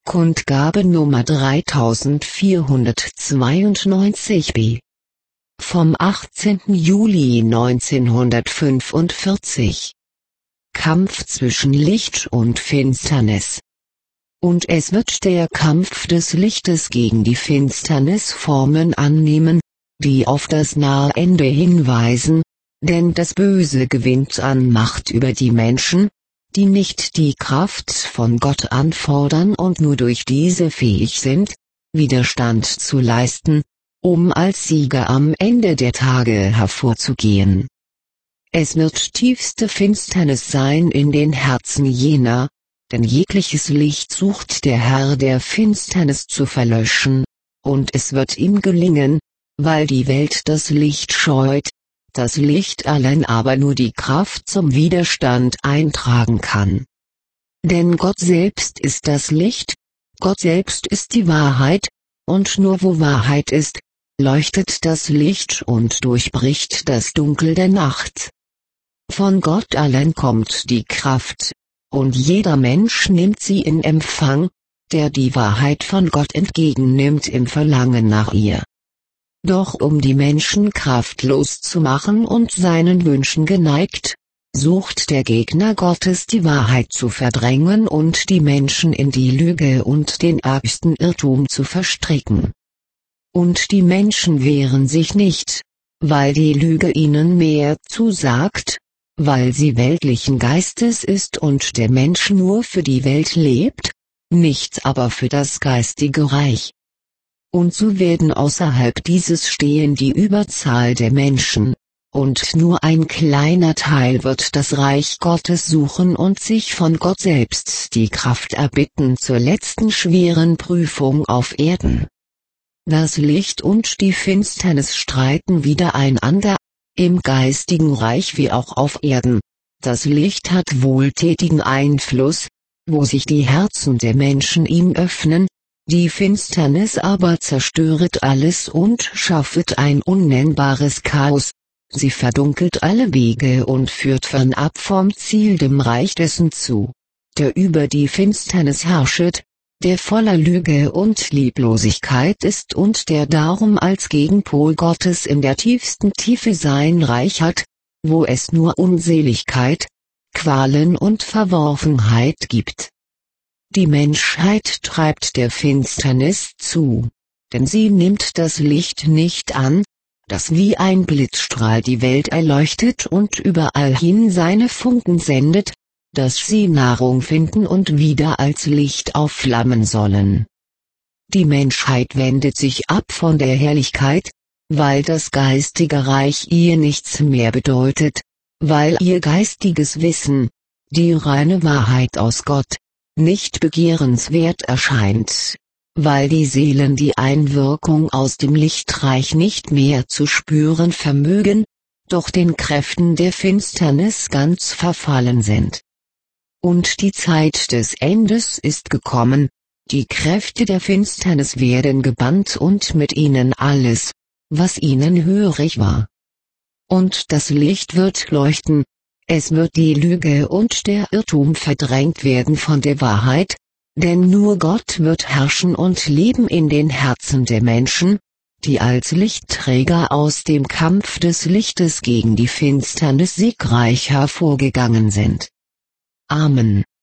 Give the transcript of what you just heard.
Kundgabe Nummer 3492b. Vom 18. Juli 1945. Kampf zwischen Licht und Finsternis. Und es wird der Kampf des Lichtes gegen die Finsternis Formen annehmen, die auf das nahe Ende hinweisen, denn das Böse gewinnt an Macht über die Menschen, die nicht die Kraft von Gott anfordern und nur durch diese fähig sind, Widerstand zu leisten, um als Sieger am Ende der Tage hervorzugehen. Es wird tiefste Finsternis sein in den Herzen jener, denn jegliches Licht sucht der Herr der Finsternis zu verlöschen, und es wird ihm gelingen, weil die Welt das Licht scheut, das Licht allein aber nur die Kraft zum Widerstand eintragen kann. Denn Gott selbst ist das Licht, Gott selbst ist die Wahrheit, und nur wo Wahrheit ist, leuchtet das Licht und durchbricht das Dunkel der Nacht. Von Gott allein kommt die Kraft, und jeder Mensch nimmt sie in Empfang, der die Wahrheit von Gott entgegennimmt im Verlangen nach ihr. Doch um die Menschen kraftlos zu machen und seinen Wünschen geneigt, sucht der Gegner Gottes die Wahrheit zu verdrängen und die Menschen in die Lüge und den ärgsten Irrtum zu verstricken. Und die Menschen wehren sich nicht, weil die Lüge ihnen mehr zusagt, weil sie weltlichen Geistes ist und der Mensch nur für die Welt lebt, nicht aber für das geistige Reich. Und so werden außerhalb dieses stehen die Überzahl der Menschen, und nur ein kleiner Teil wird das Reich Gottes suchen und sich von Gott selbst die Kraft erbitten zur letzten schweren Prüfung auf Erden. Das Licht und die Finsternis streiten wiedereinander, im geistigen Reich wie auch auf Erden. Das Licht hat wohltätigen Einfluss, wo sich die Herzen der Menschen ihm öffnen, die Finsternis aber zerstöret alles und schaffet ein unnennbares Chaos, sie verdunkelt alle Wege und führt fernab vom Ziel dem Reich dessen zu, der über die Finsternis herrschet, der voller Lüge und Lieblosigkeit ist und der darum als Gegenpol Gottes in der tiefsten Tiefe sein Reich hat, wo es nur Unseligkeit, Qualen und Verworfenheit gibt. Die Menschheit treibt der Finsternis zu, denn sie nimmt das Licht nicht an, das wie ein Blitzstrahl die Welt erleuchtet und überall hin seine Funken sendet, dass sie Nahrung finden und wieder als Licht aufflammen sollen. Die Menschheit wendet sich ab von der Herrlichkeit, weil das geistige Reich ihr nichts mehr bedeutet, weil ihr geistiges Wissen, die reine Wahrheit aus Gott, nicht begehrenswert erscheint, weil die Seelen die Einwirkung aus dem Lichtreich nicht mehr zu spüren vermögen, doch den Kräften der Finsternis ganz verfallen sind. Und die Zeit des Endes ist gekommen, die Kräfte der Finsternis werden gebannt und mit ihnen alles, was ihnen hörig war. Und das Licht wird leuchten, es wird die Lüge und der Irrtum verdrängt werden von der Wahrheit, denn nur Gott wird herrschen und leben in den Herzen der Menschen, die als Lichtträger aus dem Kampf des Lichtes gegen die Finsternis siegreich hervorgegangen sind. Amen.